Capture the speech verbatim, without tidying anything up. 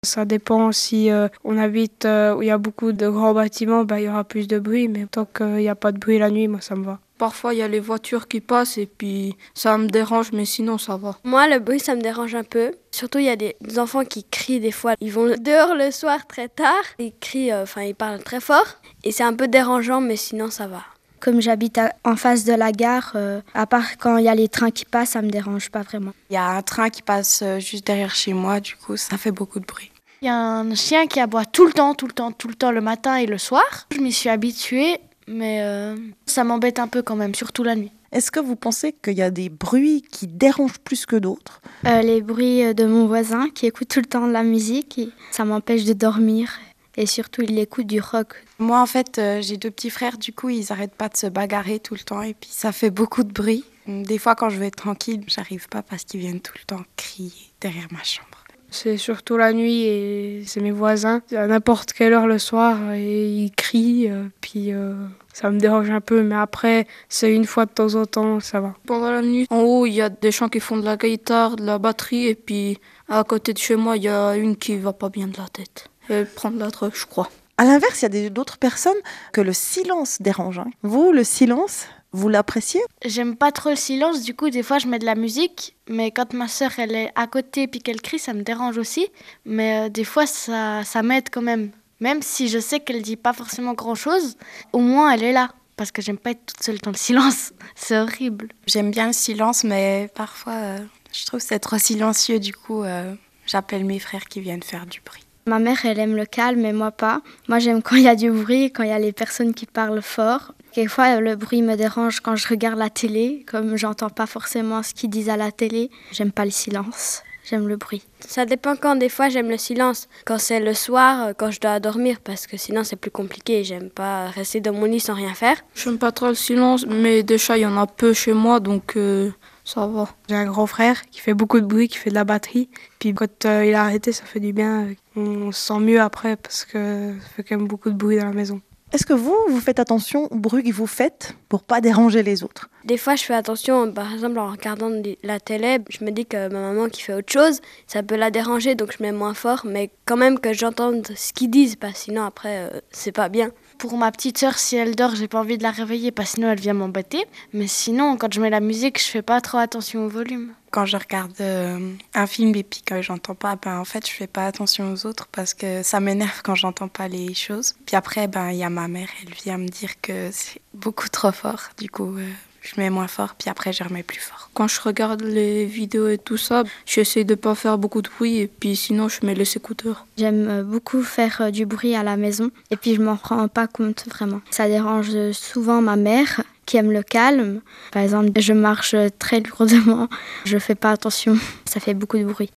Ça dépend si euh, on habite euh, où il y a beaucoup de grands bâtiments, bah, il y aura plus de bruit, mais tant qu'il n'y a pas de bruit la nuit, moi ça me va. Parfois, il y a les voitures qui passent et puis ça me dérange, mais sinon ça va. Moi, le bruit, ça me dérange un peu. Surtout, il y a des, des enfants qui crient des fois. Ils vont dehors le soir très tard. Ils crient, enfin, euh, ils parlent très fort. Et c'est un peu dérangeant, mais sinon, ça va. Comme j'habite à, en face de la gare, euh, à part quand il y a les trains qui passent, ça me dérange pas vraiment. Il y a un train qui passe juste derrière chez moi, du coup, ça fait beaucoup de bruit. Il y a un chien qui aboie tout le temps, tout le temps, tout le temps, le matin et le soir. Je m'y suis habituée, mais euh, ça m'embête un peu quand même, surtout la nuit. Est-ce que vous pensez qu'il y a des bruits qui dérangent plus que d'autres ? euh, Les bruits de mon voisin qui écoute tout le temps de la musique, et ça m'empêche de dormir. Et surtout, il écoute du rock. Moi, en fait, euh, j'ai deux petits frères, du coup, ils n'arrêtent pas de se bagarrer tout le temps et puis ça fait beaucoup de bruit. Des fois, quand je vais être tranquille, j'arrive pas parce qu'ils viennent tout le temps crier derrière ma chambre. C'est surtout la nuit et c'est mes voisins. À n'importe quelle heure le soir, et ils crient, euh, puis euh, ça me dérange un peu. Mais après, c'est une fois de temps en temps, ça va. Pendant la nuit, en haut, il y a des gens qui font de la guitare, de la batterie, et puis à côté de chez moi, il y a une qui va pas bien de la tête. Elle prend de la drogue, je crois. À l'inverse, il y a des, d'autres personnes que le silence dérange. Hein. Vous, le silence, vous l'appréciez ? J'aime pas trop le silence, du coup, des fois, je mets de la musique. Mais quand ma sœur, elle est à côté et qu'elle crie, ça me dérange aussi. Mais euh, des fois, ça, ça m'aide quand même. Même si je sais qu'elle dit pas forcément grand-chose, au moins, elle est là. Parce que j'aime pas être toute seule dans le silence. C'est horrible. J'aime bien le silence, mais parfois, euh, je trouve que c'est trop silencieux. Du coup, euh, j'appelle mes frères qui viennent faire du bruit. Ma mère, elle aime le calme, mais moi pas. Moi, j'aime quand il y a du bruit, quand il y a les personnes qui parlent fort. Quelquefois, le bruit me dérange quand je regarde la télé, comme j'entends pas forcément ce qu'ils disent à la télé. J'aime pas le silence, j'aime le bruit. Ça dépend quand, des fois, j'aime le silence. Quand c'est le soir, quand je dois dormir, parce que sinon, c'est plus compliqué. J'aime pas rester dans mon lit sans rien faire. J'aime pas trop le silence, mais des chats, il y en a peu chez moi, donc... Euh... Ça va. J'ai un grand frère qui fait beaucoup de bruit, qui fait de la batterie. Puis quand euh, il a arrêté, ça fait du bien. On se sent mieux après parce que ça fait quand même beaucoup de bruit dans la maison. Est-ce que vous, vous faites attention au bruit que vous faites pour pas déranger les autres ? Des fois, je fais attention, par exemple, en regardant la télé, je me dis que ma maman qui fait autre chose, ça peut la déranger, donc je mets moins fort, mais quand même que j'entende ce qu'ils disent, parce que sinon après, euh, c'est pas bien. Pour ma petite sœur, si elle dort, j'ai pas envie de la réveiller, parce que sinon elle vient m'embêter. Mais sinon, quand je mets la musique, je fais pas trop attention au volume. Quand je regarde euh, un film et puis que j'entends pas, ben en fait je fais pas attention aux autres parce que ça m'énerve quand j'entends pas les choses. Puis après, ben il y a ma mère, elle vient me dire que c'est beaucoup trop fort, du coup euh, je mets moins fort, puis après je remets plus fort. Quand je regarde les vidéos et tout ça, j'essaie de pas faire beaucoup de bruit et puis sinon je mets les écouteurs. J'aime beaucoup faire du bruit à la maison et puis je m'en rends pas compte vraiment. Ça dérange souvent ma mère qui aime le calme. Par exemple, je marche très lourdement, je fais pas attention, ça fait beaucoup de bruit.